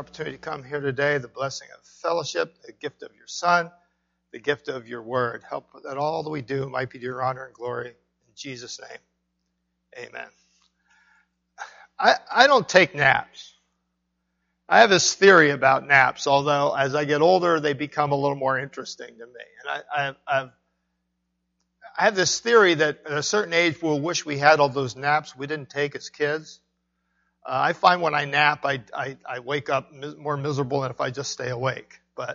opportunity to come here today, the blessing of fellowship, the gift of your Son, the gift of your word. Help that all that we do might be to your honor and glory. In Jesus' name, amen. I don't take naps. I have this theory about naps, although as I get older, they become a little more interesting to me. And I have this theory that at a certain age we'll wish we had all those naps we didn't take as kids. I find when I nap, I wake up more miserable than if I just stay awake. But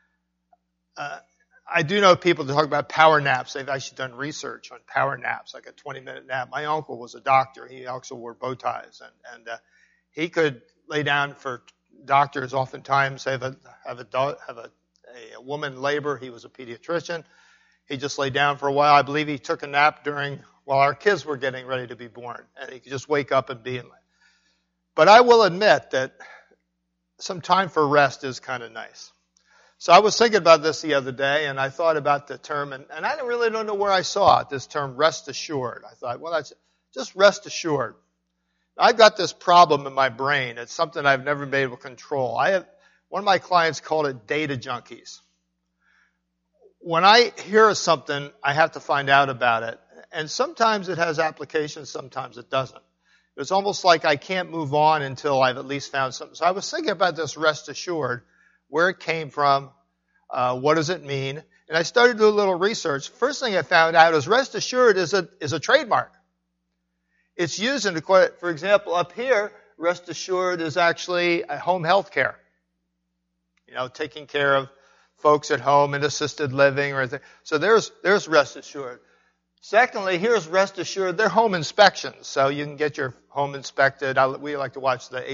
I do know people that talk about power naps. They've actually done research on power naps, like a 20-minute nap. My uncle was a doctor. He also wore bow ties, and he could lay down for doctors. Oftentimes, have a woman labor. He was a pediatrician. He just lay down for a while. I believe he took a nap while our kids were getting ready to be born, and he could just wake up and be in. But I will admit that some time for rest is kind of nice. So I was thinking about this the other day, and I thought about the term, and I really don't know where I saw it, this term, rest assured. I thought, well, that's just rest assured. I've got this problem in my brain. It's something I've never been able to control. One of my clients called it data junkies. When I hear of something, I have to find out about it. And sometimes it has applications, sometimes it doesn't. It's almost like I can't move on until I've at least found something. So I was thinking about this rest assured, where it came from, what does it mean? And I started to do a little research. First thing I found out is rest assured is a trademark. It's used in, for example, up here, rest assured is actually a home health care. Taking care of folks at home in assisted living or anything. So there's rest assured. Secondly, here's rest assured. They're home inspections, so you can get your home inspected. We like to watch the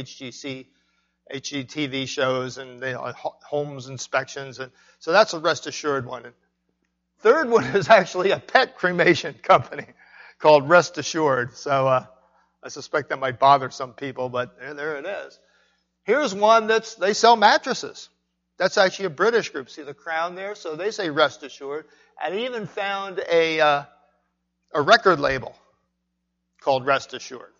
HGTV shows and homes inspections, and so that's a rest assured one. And third one is actually a pet cremation company called Rest Assured. So I suspect that might bother some people, but there it is. Here's one they sell mattresses. That's actually a British group. See the crown there? So they say Rest Assured. And I even found a record label called Rest Assured.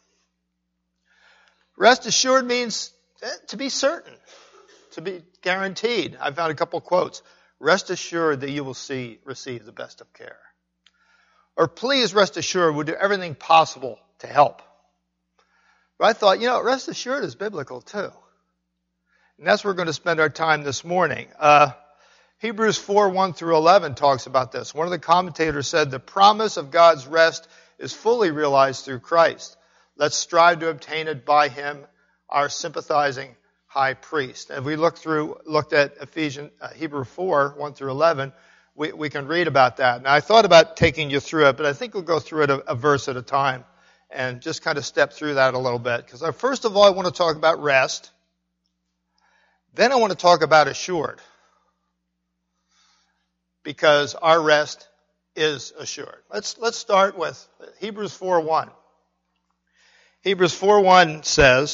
Rest assured means to be certain, to be guaranteed. I found a couple quotes. Rest assured that you will receive the best of care. Or please rest assured we'll do everything possible to help. But I thought, rest assured is biblical too. And that's where we're going to spend our time this morning. Hebrews 4:1-11 talks about this. One of the commentators said, the promise of God's rest is fully realized through Christ. Let's strive to obtain it by him, our sympathizing high priest. If we looked at Hebrews 4:1-11, we can read about that. Now I thought about taking you through it, but I think we'll go through it a verse at a time and just kind of step through that a little bit. Because first of all, I want to talk about rest. Then I want to talk about assured. Because our rest is assured. Let's start with Hebrews 4:1. Hebrews 4:1 says,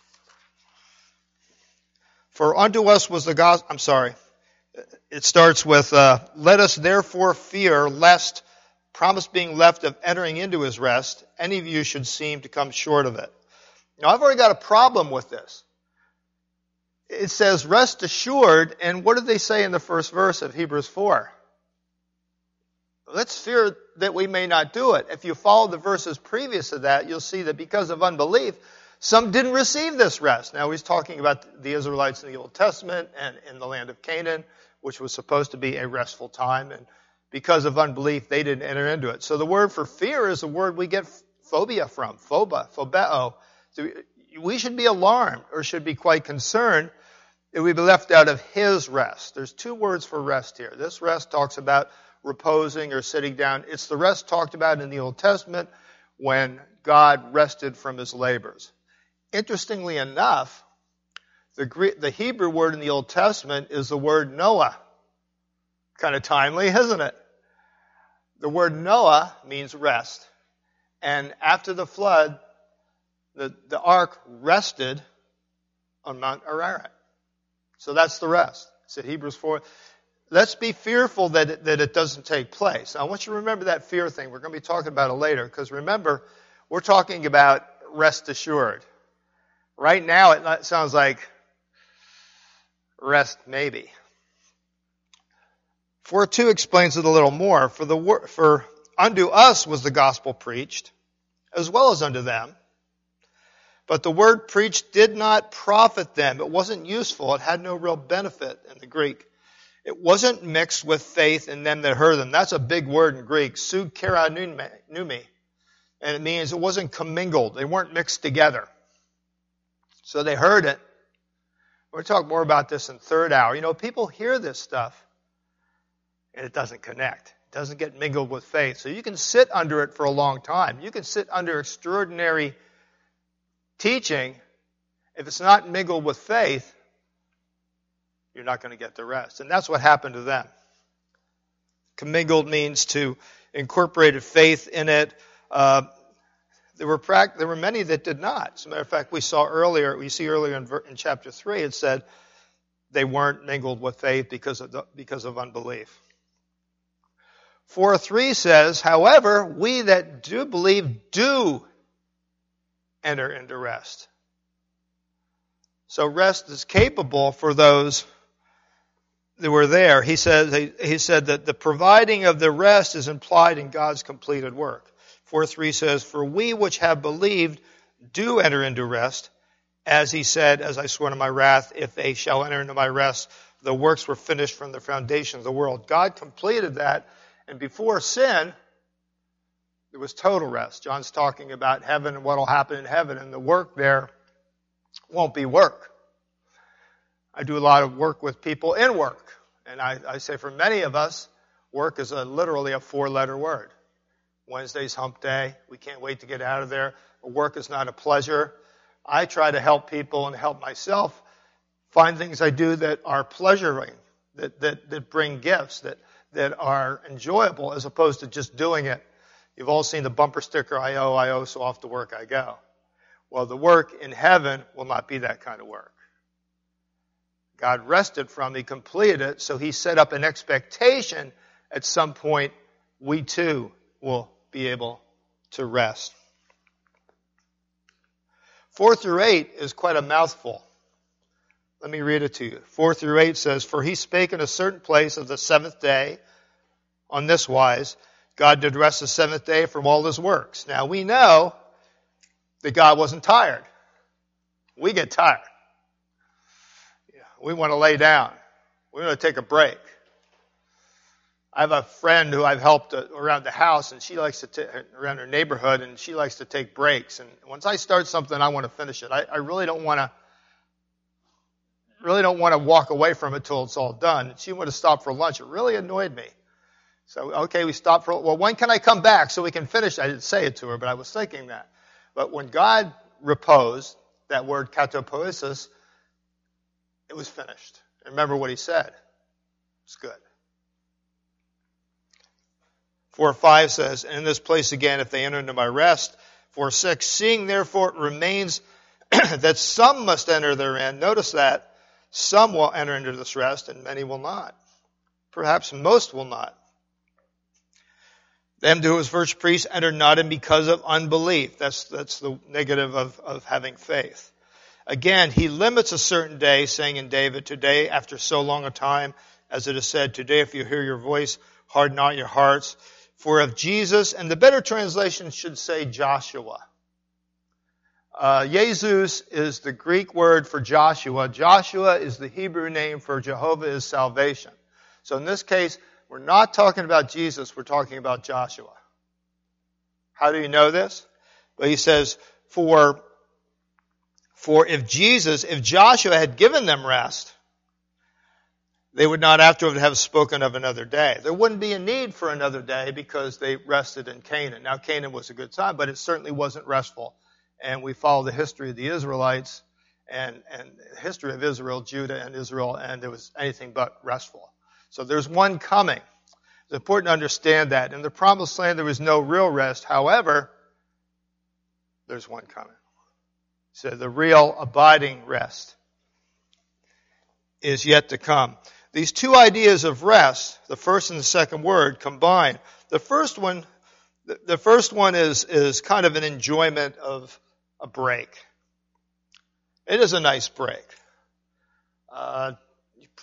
for unto us was the gospel, it starts with, let us therefore fear lest, promise being left of entering into his rest, any of you should seem to come short of it. Now I've already got a problem with this. It says rest assured, and what did they say in the first verse of Hebrews 4? Let's fear that we may not do it. If you follow the verses previous to that, you'll see that because of unbelief, some didn't receive this rest. Now he's talking about the Israelites in the Old Testament and in the land of Canaan, which was supposed to be a restful time, and because of unbelief, they didn't enter into it. So the word for fear is a word we get phobia from, phobeo. So we should be alarmed or should be quite concerned if we be left out of his rest. There's two words for rest here. This rest talks about reposing or sitting down. It's the rest talked about in the Old Testament when God rested from his labors. Interestingly enough, the Hebrew word in the Old Testament is the word Noah. Kind of timely, isn't it? The word Noah means rest. And after the flood, the ark rested on Mount Ararat. So that's the rest. It's in Hebrews 4. Let's be fearful that it doesn't take place. Now, I want you to remember that fear thing. We're going to be talking about it later, because remember, we're talking about rest assured. Right now, it sounds like rest maybe. 4:2 explains it a little more. For unto us was the gospel preached, as well as unto them. But the word preached did not profit them. It wasn't useful. It had no real benefit in the Greek. It wasn't mixed with faith in them that heard them. That's a big word in Greek, sukeranumi. And it means it wasn't commingled. They weren't mixed together. So they heard it. We'll talk more about this in third hour. You know, people hear this stuff, and it doesn't connect. It doesn't get mingled with faith. So you can sit under it for a long time. You can sit under extraordinary teaching. If it's not mingled with faith, you're not going to get the rest. And that's what happened to them. Commingled means to incorporate faith in it. There were many that did not. As a matter of fact, we see earlier in chapter 3, it said they weren't mingled with faith because of unbelief. 4:3 says, however, we that do believe do enter into rest. So rest is capable for those that were there. He said that the providing of the rest is implied in God's completed work. 4:3 says, for we which have believed do enter into rest, as he said, as I swore in my wrath, if they shall enter into my rest, the works were finished from the foundation of the world. God completed that, and before sin, there was total rest. John's talking about heaven and what will happen in heaven, and the work there won't be work. I do a lot of work with people in work, and I say for many of us, work is literally a 4-letter word. Wednesday's hump day. We can't wait to get out of there. Work is not a pleasure. I try to help people and help myself find things I do that are pleasuring, that bring gifts, that are enjoyable, as opposed to just doing it. You've all seen the bumper sticker, I owe, so off to work I go. Well, the work in heaven will not be that kind of work. God rested from, he completed it, so he set up an expectation at some point we too will be able to rest. 4-8 is quite a mouthful. Let me read it to you. 4-8 says, for he spake in a certain place of the seventh day on this wise, God did rest the seventh day from all his works. Now we know that God wasn't tired. We get tired. We want to lay down. We want to take a break. I have a friend who I've helped around the house, and she likes to around her neighborhood, and she likes to take breaks. And once I start something, I want to finish it. I really don't want to walk away from it till it's all done. She wanted to stop for lunch. It really annoyed me. So, okay, we stopped when can I come back so we can finish? I didn't say it to her, but I was thinking that. But when God reposed, that word katapoesis, it was finished. And remember what he said. It's good. 4:5 says, and in this place again, if they enter into my rest. 4:6, seeing therefore it remains that some must enter therein. Notice that. Some will enter into this rest, and many will not. Perhaps most will not. Them who was first priest entered not in because of unbelief. That's the negative of having faith. Again, he limits a certain day, saying in David, today, after so long a time, as it is said, today if you hear your voice, harden not your hearts. For if Jesus, and the better translation should say Joshua. Jesus is the Greek word for Joshua. Joshua is the Hebrew name for Jehovah is salvation. So in this case, we're not talking about Jesus, we're talking about Joshua. How do you know this? Well, he says, for if Joshua had given them rest, they would not afterward have spoken of another day. There wouldn't be a need for another day because they rested in Canaan. Now, Canaan was a good time, but it certainly wasn't restful. And we follow the history of the Israelites and the history of Israel, Judah and Israel, and it was anything but restful. So there's one coming. It's important to understand that. In the promised land, there was no real rest. However, there's one coming. So the real abiding rest is yet to come. These two ideas of rest, the first and the second word, combine. The first one is kind of an enjoyment of a break. It is a nice break.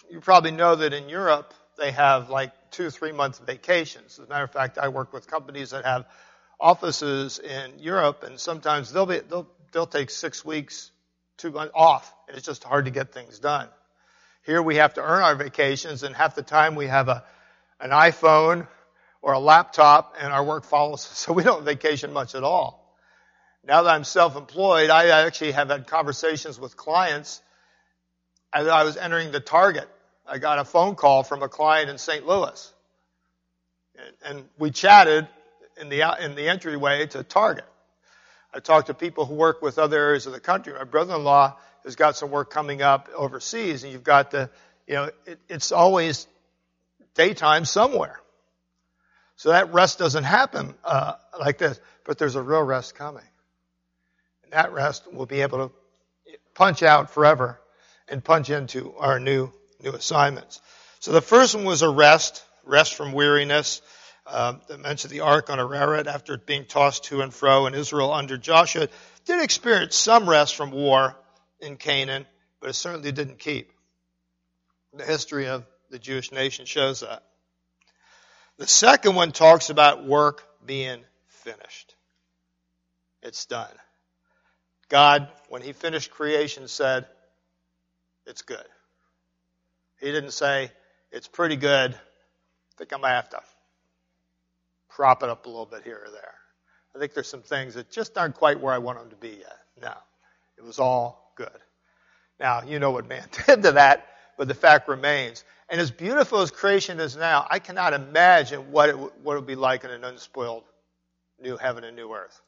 you probably know that in Europe, they have like 2-3 month vacations. As a matter of fact, I work with companies that have offices in Europe, and sometimes they'll take 6 weeks, 2 months off, and it's just hard to get things done. Here we have to earn our vacations, and half the time we have an iPhone or a laptop, and our work follows, so we don't vacation much at all. Now that I'm self-employed, I actually have had conversations with clients. As I was entering the Target, I got a phone call from a client in St. Louis, and we chatted in the entryway to Target. I talked to people who work with other areas of the country. My brother-in-law has got some work coming up overseas, and you've got it's always daytime somewhere. So that rest doesn't happen like this, but there's a real rest coming. And that rest will be able to punch out forever and punch into our new assignments. So the first one was a rest from weariness. That mentioned the ark on Ararat after it being tossed to and fro, and Israel under Joshua did experience some rest from war in Canaan, but it certainly didn't keep. The history of the Jewish nation shows that. The second one talks about work being finished. It's done. God, when he finished creation, said, it's good. He didn't say, it's pretty good. I think I might have to prop it up a little bit here or there. I think there's some things that just aren't quite where I want them to be yet. No, it was all good. Now, you know what man did to that, but the fact remains. And as beautiful as creation is now, I cannot imagine what it would be like in an unspoiled new heaven and new earth.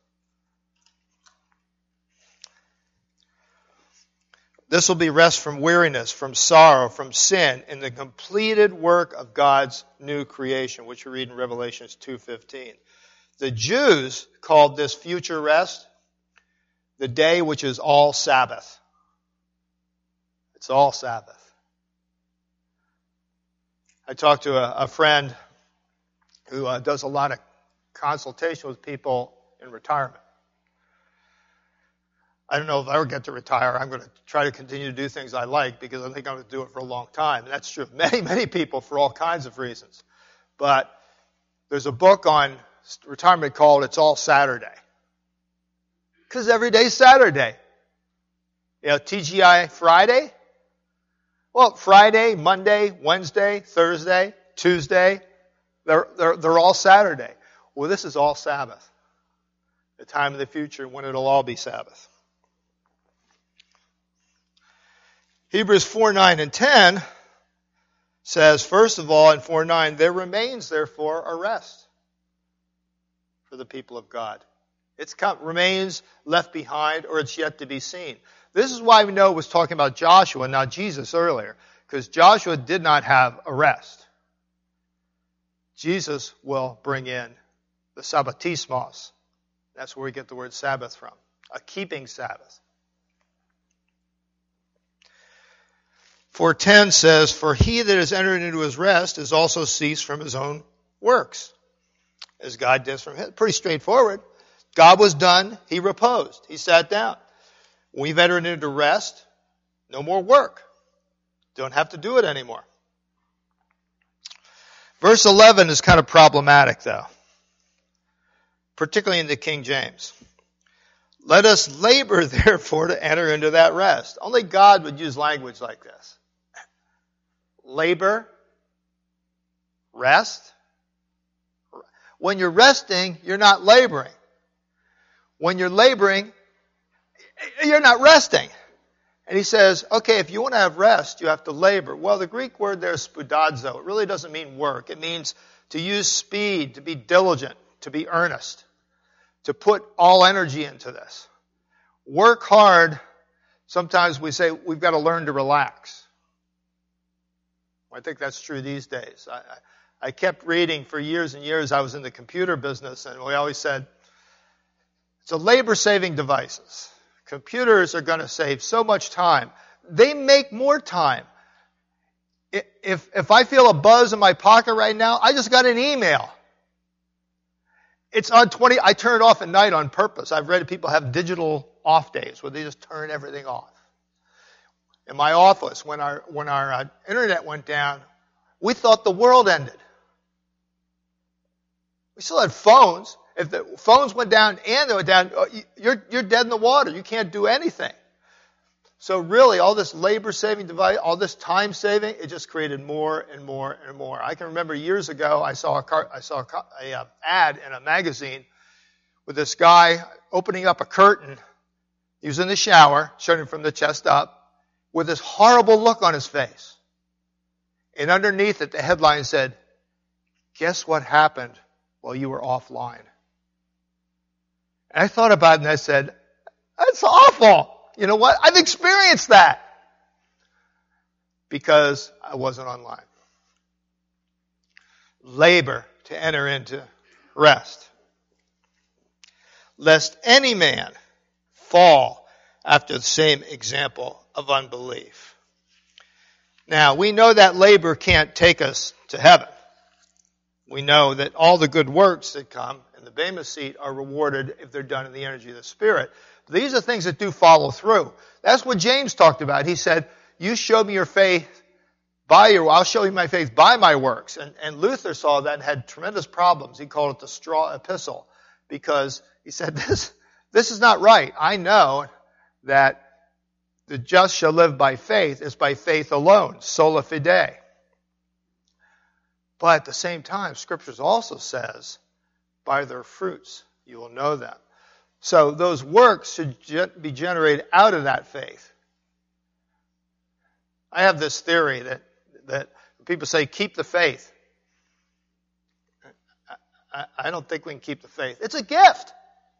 This will be rest from weariness, from sorrow, from sin, in the completed work of God's new creation, which we read in Revelation 2:15. The Jews called this future rest the day which is all Sabbath. It's all Sabbath. I talked to a friend who does a lot of consultation with people in retirement. I don't know if I ever get to retire. I'm going to try to continue to do things I like because I think I'm going to do it for a long time. And that's true of many, many people for all kinds of reasons. But there's a book on retirement called It's All Saturday. Because every day's Saturday. TGI Friday. Well, Friday, Monday, Wednesday, Thursday, Tuesday, they're all Saturday. Well, this is all Sabbath. The time of the future when it'll all be Sabbath. Hebrews 4:9 and 10 says, first of all, in 4:9, there remains, therefore, a rest for the people of God. It remains left behind, or it's yet to be seen. This is why we know it was talking about Joshua, not Jesus earlier, because Joshua did not have a rest. Jesus will bring in the Sabbatismos. That's where we get the word Sabbath from, a keeping Sabbath. 4:10 says, for he that has entered into his rest is also ceased from his own works, as God did from his. Pretty straightforward. God was done. He reposed. He sat down. We've entered into rest. No more work. Don't have to do it anymore. Verse 11 is kind of problematic, though, particularly in the King James. Let us labor, therefore, to enter into that rest. Only God would use language like this. Labor, rest. When you're resting, you're not laboring. When you're laboring, you're not resting. And he says, okay, if you want to have rest, you have to labor. Well, the Greek word there is spoudazo. It really doesn't mean work. It means to use speed, to be diligent, to be earnest, to put all energy into this. Work hard. Sometimes we say we've got to learn to relax. I think that's true these days. I kept reading for years and years. I was in the computer business, and we always said, it's a labor-saving devices. Computers are going to save so much time. They make more time. If I feel a buzz in my pocket right now, I just got an email. It's on 20. I turn it off at night on purpose. I've read people have digital off days where they just turn everything off. in my office when our internet went down, we thought the world ended. We still had phones. If the phones went down and they went down, you're dead in the water. You can't do anything. So really, all this labor-saving device, all this time-saving, it just created more and more and more. I can remember years ago, I saw a ad in a magazine with this guy opening up a curtain. He was in the shower, showing from the chest up, with this horrible look on his face. And underneath it, the headline said, "Guess what happened while you were offline?" And I thought about it and I said, that's awful. You know what? I've experienced that. Because I wasn't online. Labor to enter into rest. Lest any man fall after the same example of unbelief. Now, we know that labor can't take us to heaven. We know that all the good works that come in the Bema seat are rewarded if they're done in the energy of the Spirit. But these are things that do follow through. That's what James talked about. He said, you show me your faith I'll show you my faith by my works. And Luther saw that and had tremendous problems. He called it the straw epistle because he said, this is not right. I know that the just shall live by faith. It's by faith alone, sola fide. But at the same time, Scriptures also says, by their fruits you will know them. So those works should be generated out of that faith. I have this theory that people say, keep the faith. I don't think we can keep the faith. It's a gift.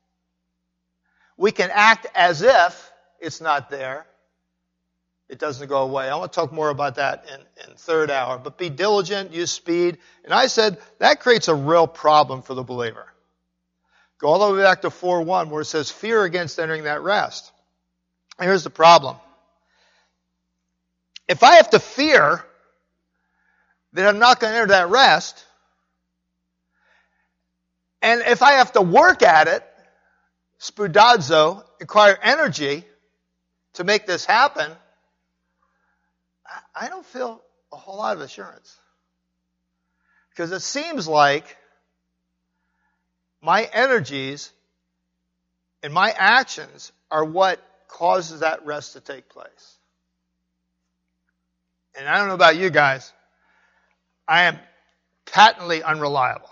We can act as if it's not there. It doesn't go away. I want to talk more about that in third hour. But be diligent, use speed. And I said that creates a real problem for the believer. Go all the way back to 4:1 where it says fear against entering that rest. And here's the problem. If I have to fear that I'm not going to enter that rest, and if I have to work at it, spoudazo, acquire energy to make this happen, I don't feel a whole lot of assurance. Because it seems like my energies and my actions are what causes that rest to take place. And I don't know about you guys, I am patently unreliable.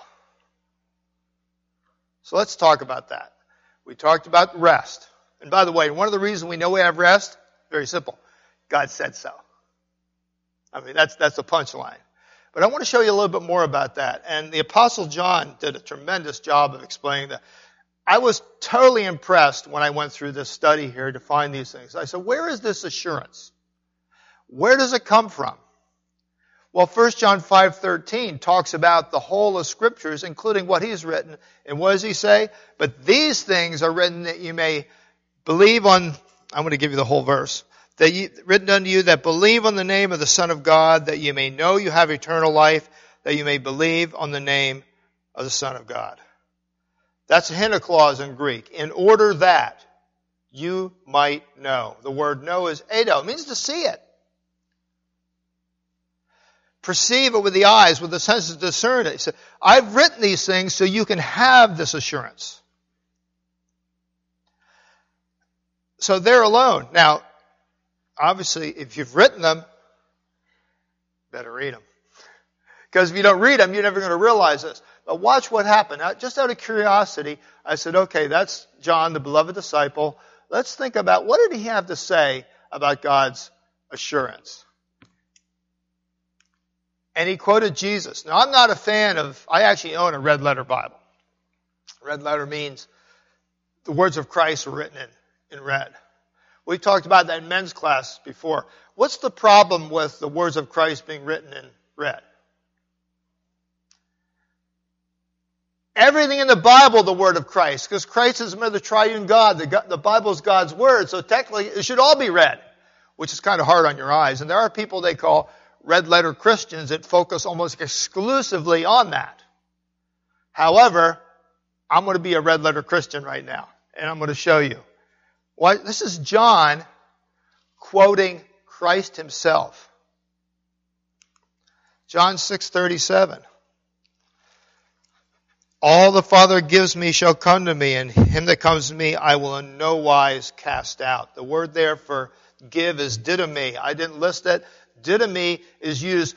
So let's talk about that. We talked about rest. And by the way, one of the reasons we know we have rest, very simple. God said so. I mean, that's the punchline. But I want to show you a little bit more about that. And the Apostle John did a tremendous job of explaining that. I was totally impressed when I went through this study here to find these things. I said, where is this assurance? Where does it come from? Well, 1 John 5:13 talks about the whole of Scriptures, including what he's written. And what does he say? But these things are written that you may believe on, I'm going to give you the whole verse. Written unto you that believe on the name of the Son of God, that you may know you have eternal life, that you may believe on the name of the Son of God. That's a hina clause in Greek. In order that you might know. The word know is eido. It means to see it. Perceive it with the eyes, with the senses, discern it. He said, I've written these things so you can have this assurance. So they're alone. Now, obviously, if you've written them, better read them. Because if you don't read them, you're never going to realize this. But watch what happened. Now, just out of curiosity, I said, okay, that's John, the beloved disciple. Let's think about what did he have to say about God's assurance. And he quoted Jesus. Now, I'm not a fan I actually own a red letter Bible. Red letter means the words of Christ were written in red. We talked about that in men's class before. What's the problem with the words of Christ being written in red? Everything in the Bible, the word of Christ, because Christ is the triune God. The Bible is God's word, so technically it should all be red, which is kind of hard on your eyes. And there are people they call red letter Christians that focus almost exclusively on that. However, I'm going to be a red letter Christian right now, and I'm going to show you. This is John quoting Christ himself. John 6:37. All the Father gives me shall come to me, and him that comes to me I will in no wise cast out. The word there for give is didomi. I didn't list it. Didomi is used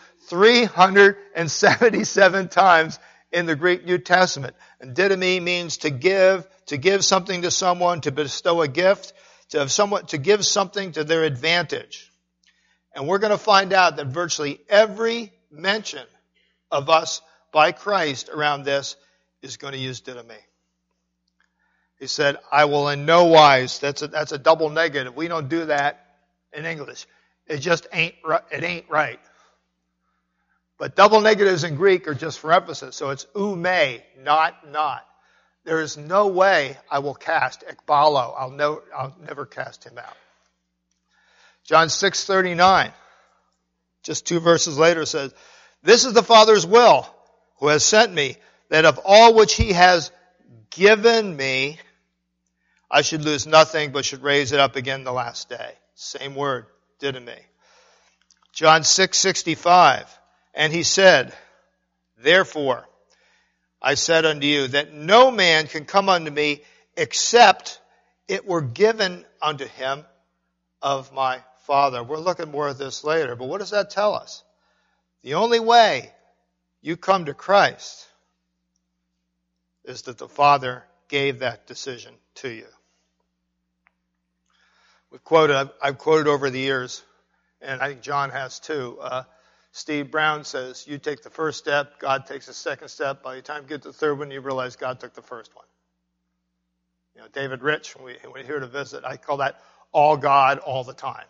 377 times in the Greek New Testament. And didomi means to give something to someone, to bestow a gift, to give something to their advantage. And we're going to find out that virtually every mention of us by Christ around this is going to use didomi. He said, I will in no wise. That's a double negative. We don't do that in English. It just ain't right. But double negatives in Greek are just for emphasis. So it's ume, not. There is no way I will cast ekbalo. I'll never cast him out. John 6:39, just 2 verses later, says, this is the Father's will, who has sent me, that of all which he has given me, I should lose nothing, but should raise it up again the last day. Same word, didomi. John 6:65, and he said, therefore, I said unto you, that no man can come unto me, except it were given unto him of my Father. We'll look at more of this later, but what does that tell us? The only way you come to Christ is that the Father gave that decision to you. I've quoted over the years, and I think John has too. Steve Brown says, you take the first step, God takes the second step. By the time you get to the third one, you realize God took the first one. You know, David Rich, when we're here to visit, I call that all God all the time.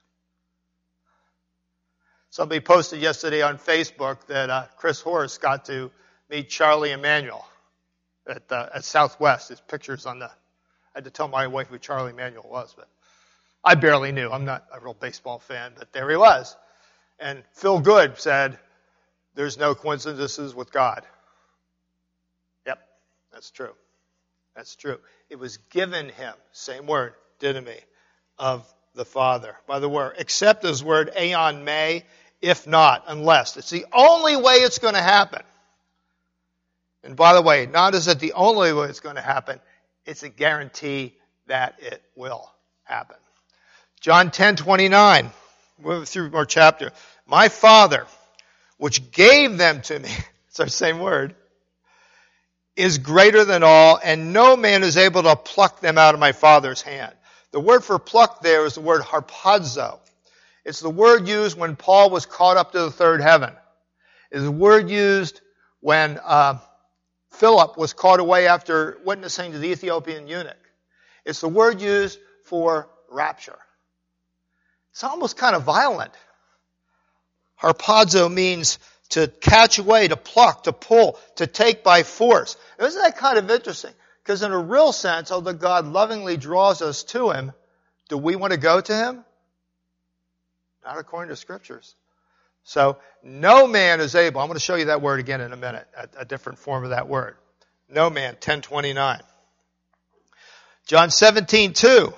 Somebody posted yesterday on Facebook that Chris Horst got to meet Charlie Emanuel at Southwest. His pictures on I had to tell my wife who Charlie Emanuel was, but I barely knew. I'm not a real baseball fan, but there he was. And Phil Good said, there's no coincidences with God. Yep, that's true. That's true. It was given him, same word, didomi, of the Father. By the word, except this word, aeon may, if not, unless. It's the only way it's going to happen. And by the way, not is it the only way it's going to happen, it's a guarantee that it will happen. John 10:29, we're through our chapter. My Father, which gave them to me, it's our same word, is greater than all, and no man is able to pluck them out of my Father's hand. The word for pluck there is the word harpazo. It's the word used when Paul was caught up to the third heaven. It's the word used when Philip was caught away after witnessing to the Ethiopian eunuch. It's the word used for rapture. It's almost kind of violent. Harpazo means to catch away, to pluck, to pull, to take by force. Now, isn't that kind of interesting? Because in a real sense, although God lovingly draws us to him, do we want to go to him? Not according to Scriptures. So, no man is able. I'm going to show you that word again in a minute, a different form of that word. No man, 10:29. John 17:2.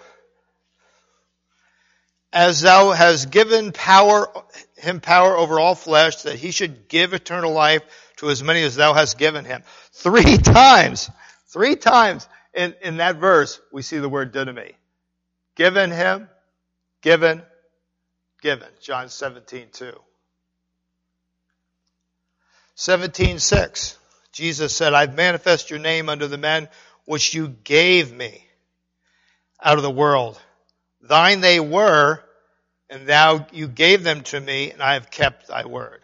As thou hast given him power over all flesh, that he should give eternal life to as many as thou hast given him. 3 times in that verse, we see the word didomi. Given him, given. John 17:2. 17:6. Jesus said, I've manifested your name unto the men which you gave me out of the world. Thine they were, and you gave them to me, and I have kept thy word.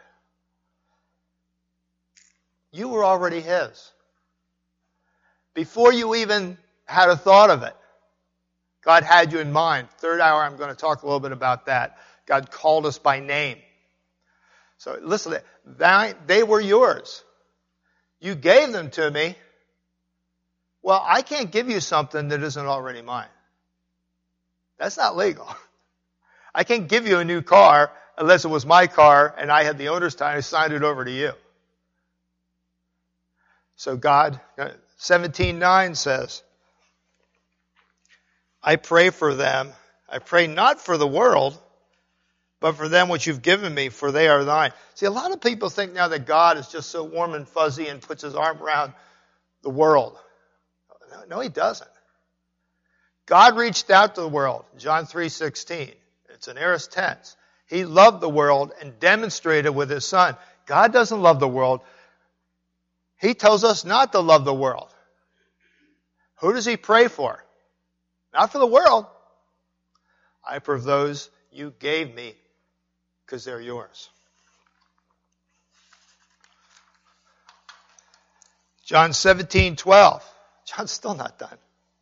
You were already his. Before you even had a thought of it, God had you in mind. Third hour, I'm going to talk a little bit about that. God called us by name. So listen, they were yours. You gave them to me. Well, I can't give you something that isn't already mine. That's not legal. I can't give you a new car unless it was my car and I had the owner's title and I signed it over to you. So God, 17:9 says, I pray for them. I pray not for the world, but for them which you've given me, for they are thine. See, a lot of people think now that God is just so warm and fuzzy and puts his arm around the world. No, he doesn't. God reached out to the world. John 3:16. It's an aorist tense. He loved the world and demonstrated with his son. God doesn't love the world. He tells us not to love the world. Who does he pray for? Not for the world. I pray for those you gave me because they're yours. John 17:12. John's still not done.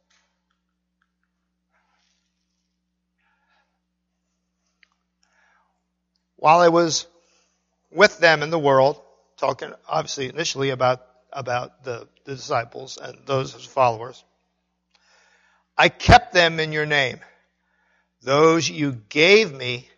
While I was with them in the world, talking obviously initially about the disciples and those as followers, I kept them in your name. Those you gave me,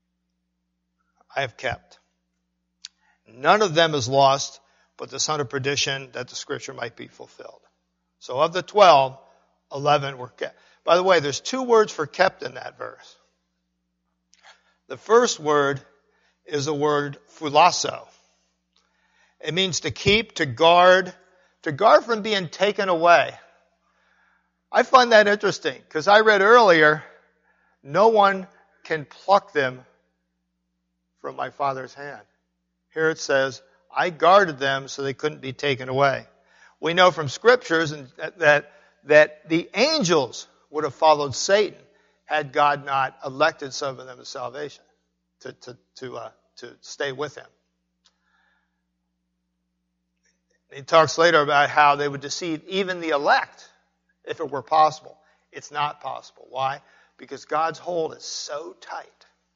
I have kept. None of them is lost, but the son of perdition, that the scripture might be fulfilled. So of the 12, 11 were kept. By the way, there's two words for kept in that verse. The first word is the word phulasso. It means to keep, to guard from being taken away. I find that interesting because I read earlier, no one can pluck them from my Father's hand. Here it says, I guarded them so they couldn't be taken away. We know from scriptures that the angels would have followed Satan had God not elected some of them to salvation, to stay with him. He talks later about how they would deceive even the elect if it were possible. It's not possible. Why? Because God's hold is so tight.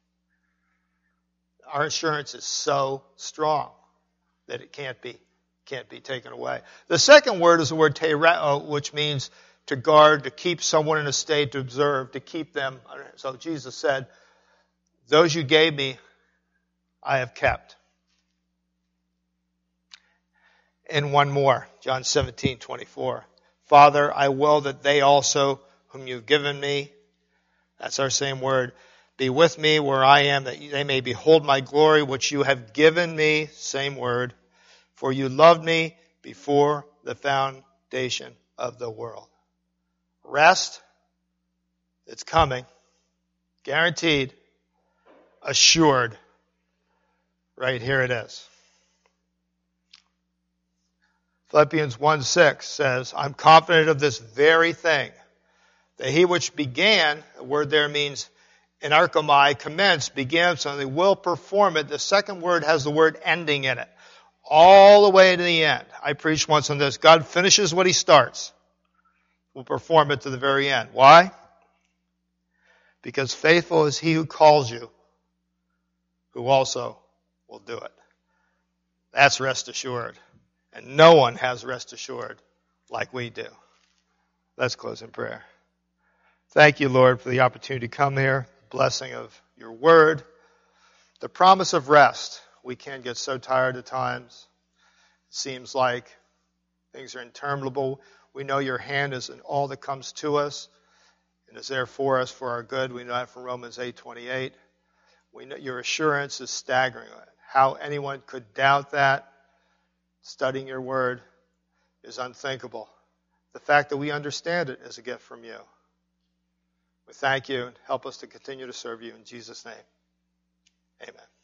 Our assurance is so strong that it can't be taken away. The second word is the word tereo, which means to guard, to keep someone in a state, to observe, to keep them. So Jesus said, those you gave me, I have kept. And one more, John 17:24. Father, I will that they also, whom you've given me, that's our same word, be with me where I am, that they may behold my glory, which you have given me, same word, for you loved me before the foundation of the world. Rest, it's coming, guaranteed, assured. Right here it is. Philippians 1:6 says, I'm confident of this very thing, that he which began, the word there means enarchomai, commenced, began something, will perform it. The second word has the word ending in it. All the way to the end. I preached once on this. God finishes what he starts. Will perform it to the very end. Why? Because faithful is he who calls you, who also will do it. That's rest assured. And no one has rest assured like we do. Let's close in prayer. Thank you, Lord, for the opportunity to come here, the blessing of your word, the promise of rest. We can get so tired at times. It seems like things are interminable. We know your hand is in all that comes to us and is there for us for our good. We know that from Romans 8:28. We know your assurance is staggering. How anyone could doubt that, studying your word, is unthinkable. The fact that we understand it is a gift from you. We thank you and help us to continue to serve you in Jesus' name. Amen.